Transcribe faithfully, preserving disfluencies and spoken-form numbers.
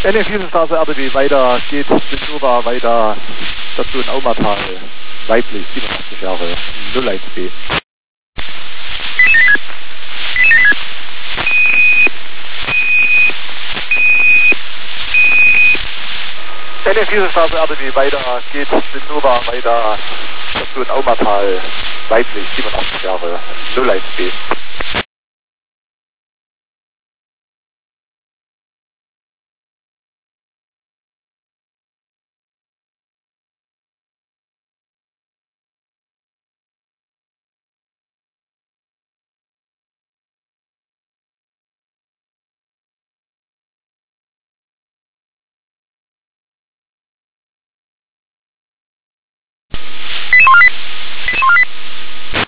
N F Straße R D B weiter, geht Nova weiter, Station Aumatal, weiblich, siebenundachtzig Jahre, null eins B. N F Straße R D B weiter, geht Nova weiter, Station Aumatal, weiblich, siebenundachtzig Jahre, null eins B.